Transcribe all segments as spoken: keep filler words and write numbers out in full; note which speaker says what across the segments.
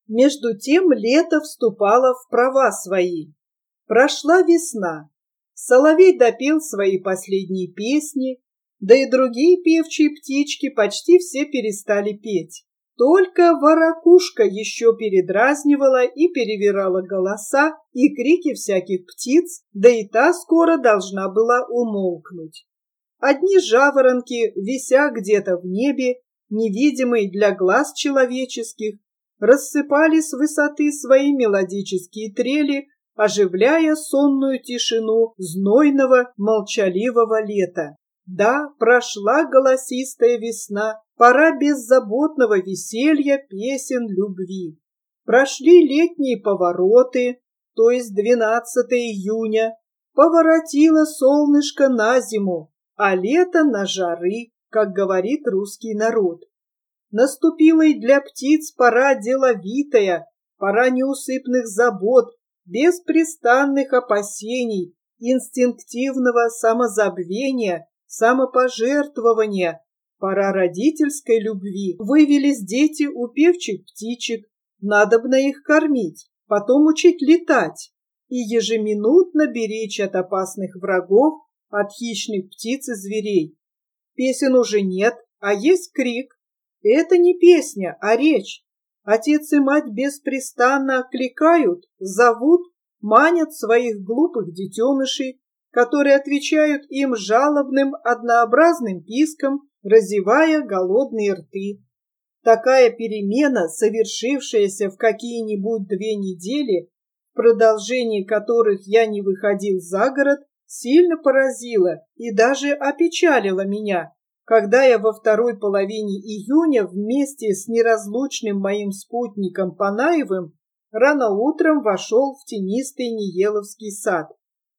Speaker 1: Между тем лето вступало в права свои. Прошла весна. Соловей допел свои последние песни, да и другие певчие птички почти все перестали петь. Только ворокушка еще передразнивала и перевирала голоса и крики всяких птиц, да и та скоро должна была умолкнуть. Одни жаворонки, вися где-то в небе, невидимые для глаз человеческих, рассыпали с высоты свои мелодические трели, оживляя сонную тишину знойного молчаливого лета. Да, прошла голосистая весна, пора беззаботного веселья, песен, любви. Прошли летние повороты, то есть двенадцатого июня, поворотило солнышко на зиму, а лето на жары, как говорит русский народ. Наступила и для птиц пора деловитая, пора неусыпных забот, беспрестанных опасений, инстинктивного самозабвения, самопожертвования, пора родительской любви. Вывелись дети у певчих птичек, надобно их кормить, потом учить летать и ежеминутно беречь от опасных врагов, от хищных птиц и зверей. Песен уже нет, а есть крик. Это не песня, а речь. Отец и мать беспрестанно окликают, зовут, манят своих глупых детенышей, которые отвечают им жалобным однообразным писком, разевая голодные рты. Такая перемена, совершившаяся в какие-нибудь две недели, в продолжении которых я не выходил за город, сильно поразила и даже опечалила меня, когда я во второй половине июня вместе с неразлучным моим спутником Панаевым рано утром вошел в тенистый Нееловский сад.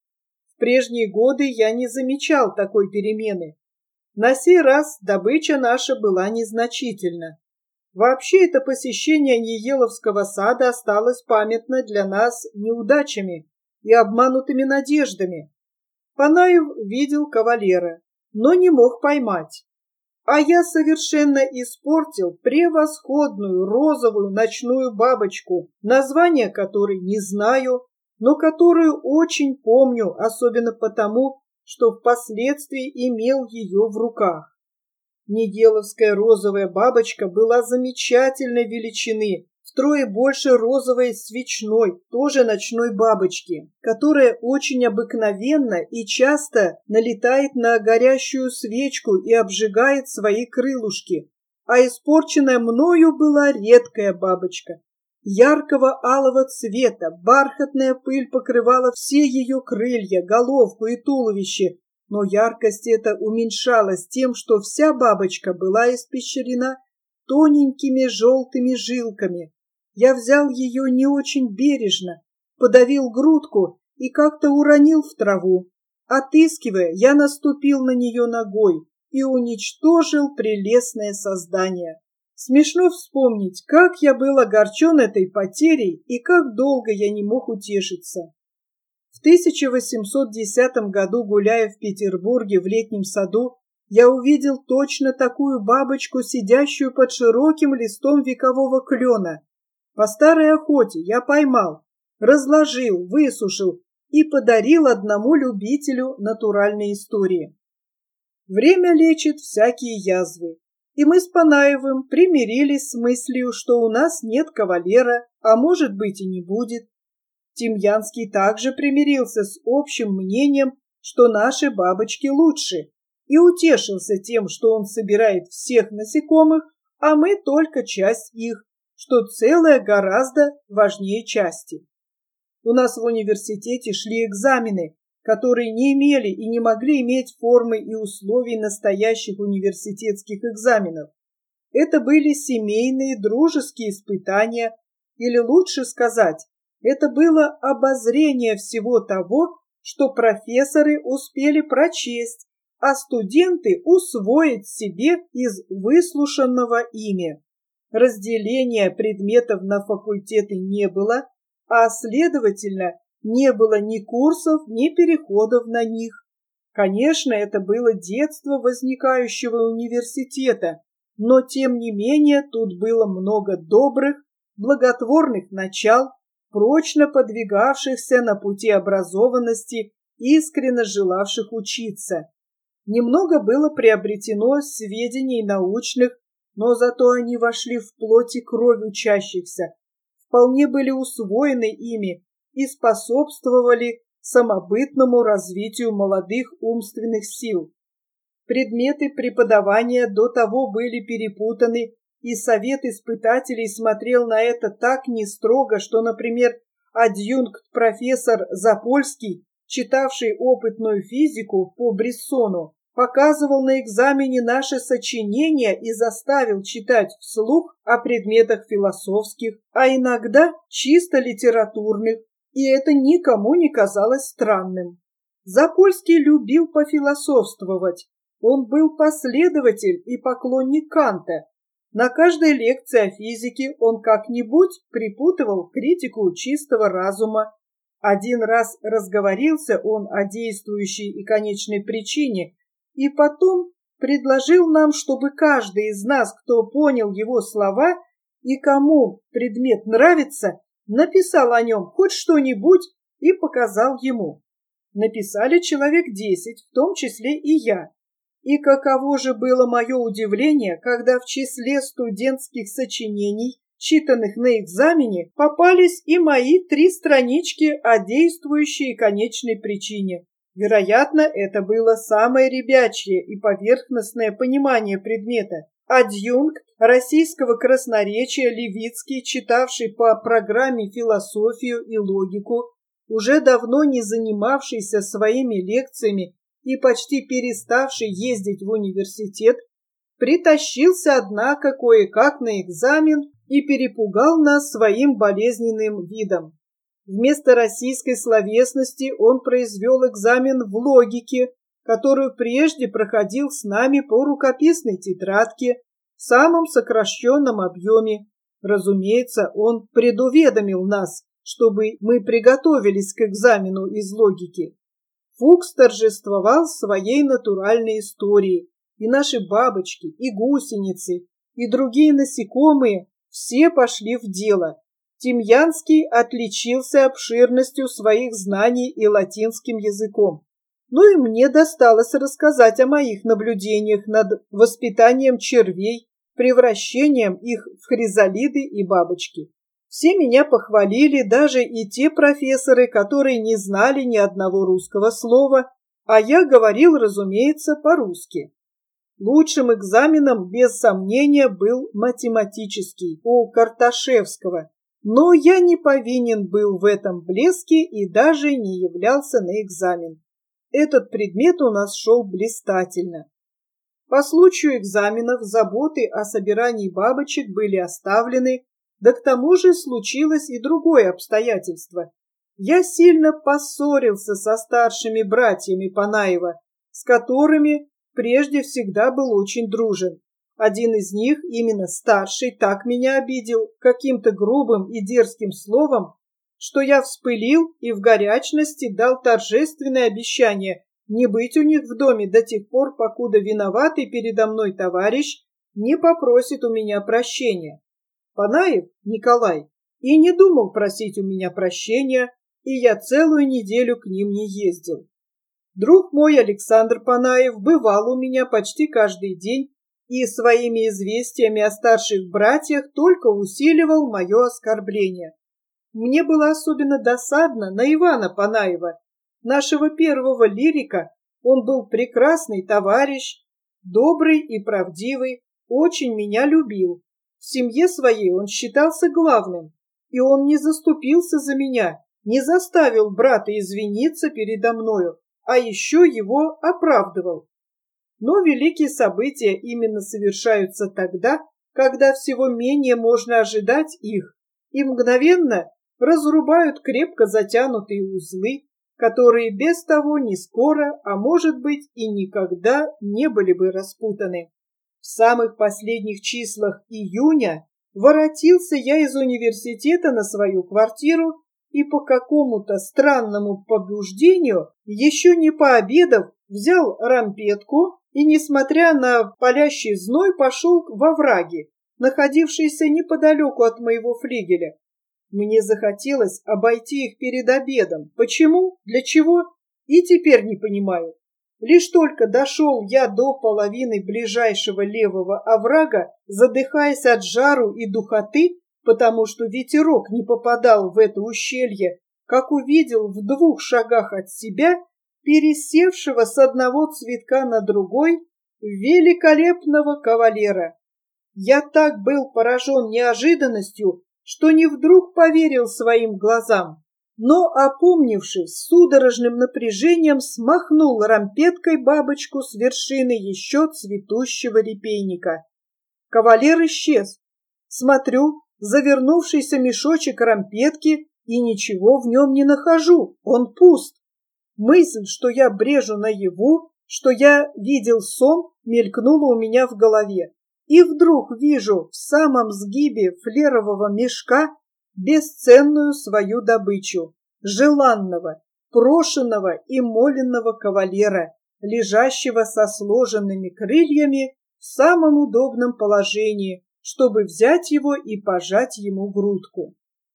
Speaker 1: В прежние годы я не замечал такой перемены. На сей раз добыча наша была незначительна. Вообще это посещение Нееловского сада осталось памятно для нас неудачами и обманутыми надеждами. Панаев видел кавалера, но не мог поймать. А я совершенно испортил превосходную розовую ночную бабочку, название которой не знаю, но которую очень помню, особенно потому, что впоследствии имел ее в руках. Нееловская розовая бабочка была замечательной величины, втрое больше розовой свечной, тоже ночной бабочки, которая очень обыкновенно и часто налетает на горящую свечку и обжигает свои крылышки, а испорченная мною была редкая бабочка. Яркого алого цвета, бархатная пыль покрывала все ее крылья, головку и туловище, но яркость эта уменьшалась тем, что вся бабочка была испещрена тоненькими желтыми жилками. Я взял ее не очень бережно, подавил грудку и как-то уронил в траву. Отыскивая, я наступил на нее ногой и уничтожил прелестное создание. Смешно вспомнить, как я был огорчен этой потерей и как долго я не мог утешиться. В тысяча восемьсот десятом году, гуляя в Петербурге в летнем саду, я увидел точно такую бабочку, сидящую под широким листом векового клена. По старой охоте я поймал, разложил, высушил и подарил одному любителю натуральной истории. Время лечит всякие язвы, и мы с Панаевым примирились с мыслью, что у нас нет кавалера, а может быть и не будет. Тимьянский также примирился с общим мнением, что наши бабочки лучше, и утешился тем, что он собирает всех насекомых, а мы только часть их, что целое гораздо важнее части. У нас в университете шли экзамены, которые не имели и не могли иметь формы и условий настоящих университетских экзаменов. Это были семейные, дружеские испытания, или лучше сказать, это было обозрение всего того, что профессоры успели прочесть, а студенты усвоить себе из выслушанного ими. Разделения предметов на факультеты не было, а, следовательно, не было ни курсов, ни переходов на них. Конечно, это было детство возникающего университета, но тем не менее тут было много добрых, благотворных начал, прочно подвигавшихся на пути образованности, искренне желавших учиться. Немного было приобретено сведений научных, но зато они вошли в плоть и кровь учащихся, вполне были усвоены ими и способствовали самобытному развитию молодых умственных сил. Предметы преподавания до того были перепутаны, и совет испытателей смотрел на это так не строго, что, например, адъюнкт-профессор Запольский, читавший опытную физику по Бриссону, показывал на экзамене наши сочинения и заставил читать вслух о предметах философских, а иногда чисто литературных, и это никому не казалось странным. Запольский любил пофилософствовать. Он был последователь и поклонник Канта. На каждой лекции о физике он как-нибудь припутывал критику чистого разума. Один раз разговорился он о действующей и конечной причине, и потом предложил нам, чтобы каждый из нас, кто понял его слова и кому предмет нравится, написал о нем хоть что-нибудь и показал ему. Написали человек десять, в том числе и я. И каково же было мое удивление, когда в числе студентских сочинений, читанных на экзамене, попались и мои три странички о действующей и конечной причине. Вероятно, это было самое ребячье и поверхностное понимание предмета. Адъюнкт российского красноречия Левицкий, читавший по программе философию и логику, уже давно не занимавшийся своими лекциями и почти переставший ездить в университет, притащился, однако, кое-как на экзамен и перепугал нас своим болезненным видом. Вместо российской словесности он произвел экзамен в логике, которую прежде проходил с нами по рукописной тетрадке в самом сокращенном объеме. Разумеется, он предуведомил нас, чтобы мы приготовились к экзамену из логики. Фукс торжествовал своей натуральной историей, и наши бабочки, и гусеницы, и другие насекомые все пошли в дело. Тимьянский отличился обширностью своих знаний и латинским языком. Ну и мне досталось рассказать о моих наблюдениях над воспитанием червей, превращением их в хризалиды и бабочки. Все меня похвалили, даже и те профессоры, которые не знали ни одного русского слова, а я говорил, разумеется, по-русски. Лучшим экзаменом, без сомнения, был математический у Карташевского, но я не повинен был в этом блеске и даже не являлся на экзамен. Этот предмет у нас шел блистательно. По случаю экзаменов заботы о собирании бабочек были оставлены, да к тому же случилось и другое обстоятельство. Я сильно поссорился со старшими братьями Панаева, с которыми прежде всегда был очень дружен. Один из них, именно старший, так меня обидел каким-то грубым и дерзким словом, что я вспылил и в горячности дал торжественное обещание не быть у них в доме до тех пор, покуда виноватый передо мной товарищ не попросит у меня прощения. Панаев Николай и не думал просить у меня прощения, и я целую неделю к ним не ездил. Друг мой Александр Панаев бывал у меня почти каждый день и своими известиями о старших братьях только усиливал мое оскорбление. Мне было особенно досадно на Ивана Панаева, нашего первого лирика. Он был прекрасный товарищ, добрый и правдивый, очень меня любил. В семье своей он считался главным, и он не заступился за меня, не заставил брата извиниться передо мною, а еще его оправдывал. Но великие события именно совершаются тогда, когда всего менее можно ожидать их, и мгновенно разрубают крепко затянутые узлы, которые без того не скоро, а может быть и никогда не были бы распутаны. В самых последних числах июня воротился я из университета на свою квартиру и по какому-то странному побуждению, еще не пообедав, взял рампетку и, несмотря на палящий зной, пошел во враги, находившиеся неподалеку от моего флигеля. Мне захотелось обойти их перед обедом. Почему? Для чего? И теперь не понимаю. Лишь только дошел я до половины ближайшего левого оврага, задыхаясь от жару и духоты, потому что ветерок не попадал в это ущелье, как увидел в двух шагах от себя пересевшего с одного цветка на другой великолепного кавалера. Я так был поражен неожиданностью, что не вдруг поверил своим глазам, но, опомнившись, с судорожным напряжением смахнул рампеткой бабочку с вершины еще цветущего репейника. Кавалер исчез. Смотрю, завернувшийся мешочек рампетки, и ничего в нем не нахожу, он пуст. Мысль, что я брежу наяву, что я видел сон, мелькнула у меня в голове. И вдруг вижу в самом сгибе флерового мешка бесценную свою добычу, желанного, прошенного и моленного кавалера, лежащего со сложенными крыльями в самом удобном положении, чтобы взять его и пожать ему грудку.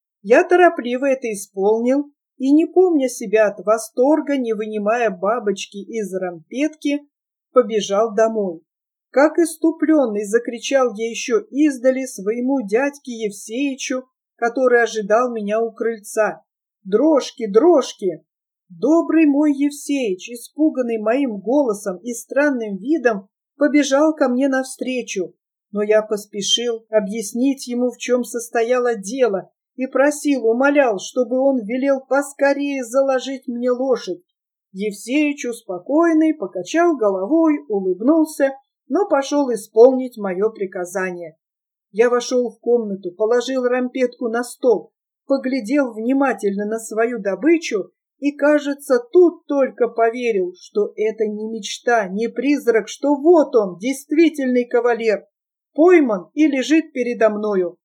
Speaker 1: Я торопливо это исполнил и, не помня себя от восторга, не вынимая бабочки из рампетки, побежал домой. Как иступленный закричал я еще издали своему дядьке Евсеичу, который ожидал меня у крыльца. «Дрожки, дрожки!» Добрый мой Евсеич, испуганный моим голосом и странным видом, побежал ко мне навстречу, но я поспешил объяснить ему, в чем состояло дело, и просил, умолял, чтобы он велел поскорее заложить мне лошадь. Евсеич, успокоенный, покачал головой, улыбнулся, но пошел исполнить мое приказание. Я вошел в комнату, положил рампетку на стол, поглядел внимательно на свою добычу и, кажется, тут только поверил, что это не мечта, не призрак, что вот он, действительный кавалер, пойман и лежит передо мною.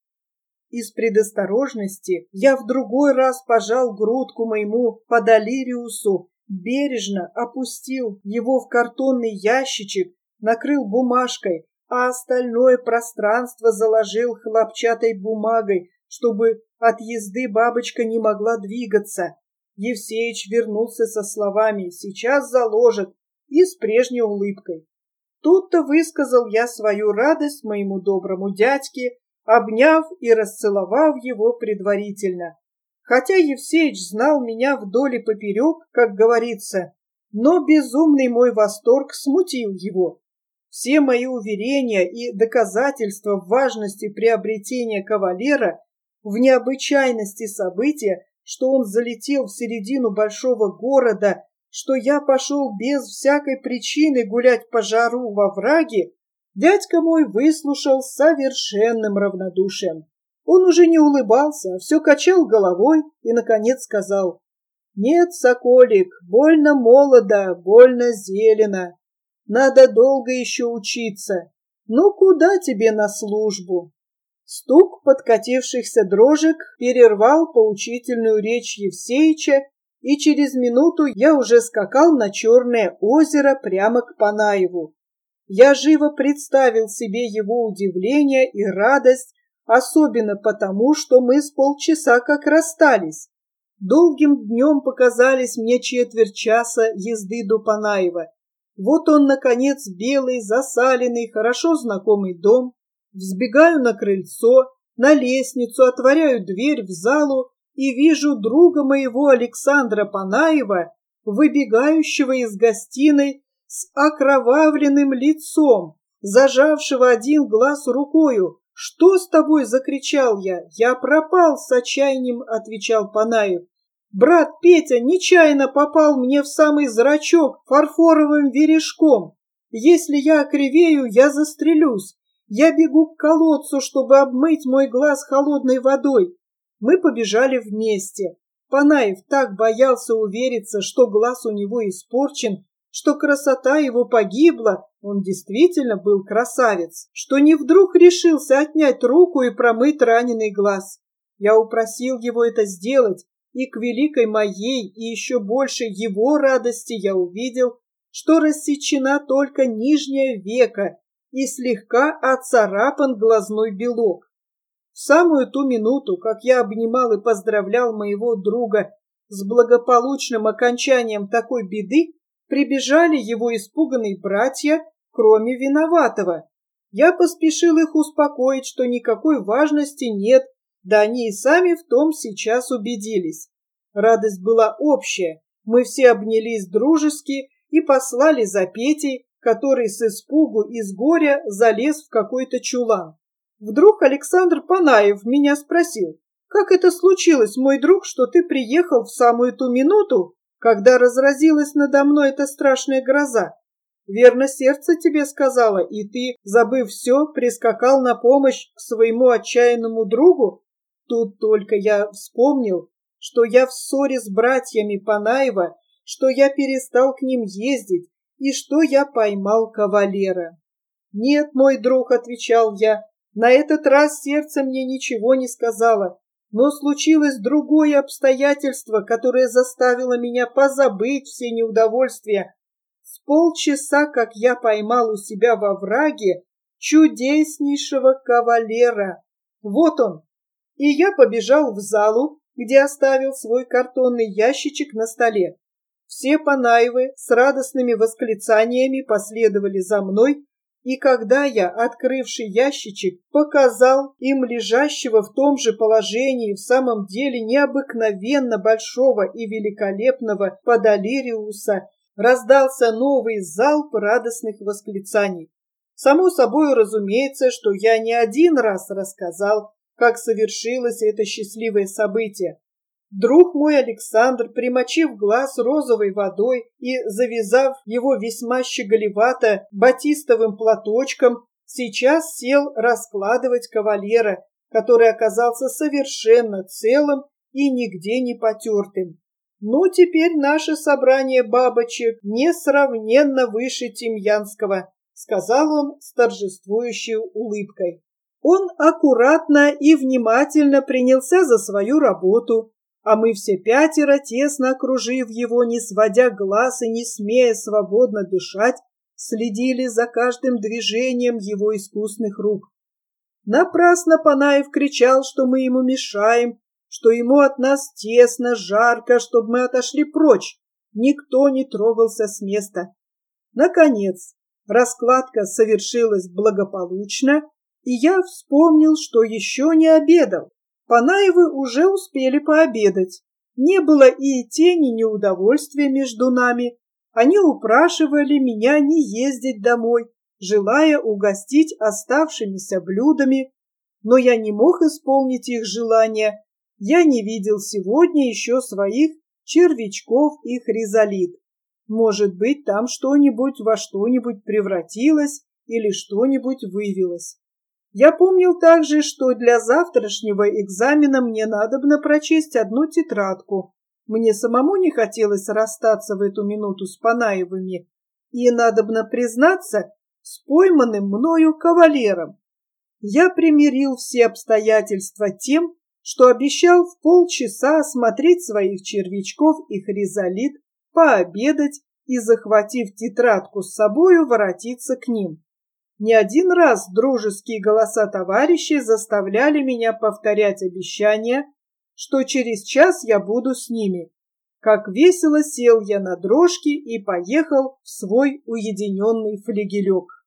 Speaker 1: Из предосторожности я в другой раз пожал грудку моему подалириусу, бережно опустил его в картонный ящичек, накрыл бумажкой, а остальное пространство заложил хлопчатой бумагой, чтобы от езды бабочка не могла двигаться. Евсеич вернулся со словами «сейчас заложит» и с прежней улыбкой. Тут-то высказал я свою радость моему доброму дядьке, обняв и расцеловав его предварительно. Хотя Евсеич знал меня вдоль и поперек, как говорится, но безумный мой восторг смутил его. Все мои уверения и доказательства в важности приобретения кавалера, в необычайности события, что он залетел в середину большого города, что я пошел без всякой причины гулять по жару во враге, дядька мой выслушал с совершенным равнодушием. Он уже не улыбался, а все качал головой и, наконец, сказал: «Нет, соколик, больно молодо, больно зелено. Надо долго еще учиться. Ну, куда тебе на службу?» Стук подкатившихся дрожек перервал поучительную речь Евсеича, и через минуту я уже скакал на Черное озеро прямо к Панаеву. Я живо представил себе его удивление и радость, особенно потому, что мы с полчаса как расстались. Долгим днем показались мне четверть часа езды до Панаева. Вот он, наконец, белый, засаленный, хорошо знакомый дом. Взбегаю на крыльцо, на лестницу, отворяю дверь в залу и вижу друга моего Александра Панаева, выбегающего из гостиной с окровавленным лицом, зажавшего один глаз рукою. «Что с тобой?» — закричал я. «Я пропал!» — с отчаянием отвечал Панаев. «Брат Петя нечаянно попал мне в самый зрачок фарфоровым верешком. Если я окривею, я застрелюсь. Я бегу к колодцу, чтобы обмыть мой глаз холодной водой». Мы побежали вместе. Панаев так боялся увериться, что глаз у него испорчен, что красота его погибла, он действительно был красавец, что не вдруг решился отнять руку и промыть раненый глаз. Я упросил его это сделать, и к великой моей и еще больше его радости я увидел, что рассечена только нижняя века, и слегка оцарапан глазной белок. В самую ту минуту, как я обнимал и поздравлял моего друга с благополучным окончанием такой беды, прибежали его испуганные братья, кроме виноватого. Я поспешил их успокоить, что никакой важности нет, да они и сами в том сейчас убедились. Радость была общая, мы все обнялись дружески и послали за Петей, который с испугу и с горя залез в какой-то чулан. Вдруг Александр Панаев меня спросил: «Как это случилось, мой друг, что ты приехал в самую ту минуту, когда разразилась надо мной эта страшная гроза? Верно, сердце тебе сказала, и ты, забыв все, прискакал на помощь к своему отчаянному другу?» Тут только я вспомнил, что я в ссоре с братьями Панаева, что я перестал к ним ездить и что я поймал кавалера. «Нет, мой друг», — отвечал я, — «на этот раз сердце мне ничего не сказало, но случилось другое обстоятельство, которое заставило меня позабыть все неудовольствия. С полчаса, как я поймал у себя во враге чудеснейшего кавалера. Вот он!» И я побежал в залу, где оставил свой картонный ящичек на столе. Все Панаевы с радостными восклицаниями последовали за мной, и когда я, открывший ящичек, показал им лежащего в том же положении в самом деле необыкновенно большого и великолепного Подалириуса, раздался новый залп радостных восклицаний. Само собой разумеется, что я не один раз рассказал, как совершилось это счастливое событие. Друг мой Александр, примочив глаз розовой водой и завязав его весьма щеголевато батистовым платочком, сейчас сел раскладывать кавалера, который оказался совершенно целым и нигде не потертым. «Ну, теперь наше собрание бабочек несравненно выше Тимьянского», — сказал он с торжествующей улыбкой. Он аккуратно и внимательно принялся за свою работу, а мы все пятеро, тесно окружив его, не сводя глаз и не смея свободно дышать, следили за каждым движением его искусных рук. Напрасно Панаев кричал, что мы ему мешаем, что ему от нас тесно, жарко, чтобы мы отошли прочь. Никто не трогался с места. Наконец, раскладка совершилась благополучно, и я вспомнил, что еще не обедал. Панаевы уже успели пообедать. Не было и тени неудовольствия между нами. Они упрашивали меня не ездить домой, желая угостить оставшимися блюдами, но я не мог исполнить их желания. Я не видел сегодня еще своих червячков и хризолит. Может быть, там что-нибудь во что-нибудь превратилось или что-нибудь вывелось. Я помнил также, что для завтрашнего экзамена мне надобно прочесть одну тетрадку. Мне самому не хотелось расстаться в эту минуту с Панаевыми, и, надобно признаться, с пойманным мною кавалером. Я примирил все обстоятельства тем, что обещал в полчаса осмотреть своих червячков и хризолит, пообедать и, захватив тетрадку с собою, воротиться к ним. Не один раз дружеские голоса товарищей заставляли меня повторять обещание, что через час я буду с ними. Как весело сел я на дрожки и поехал в свой уединенный флигелек.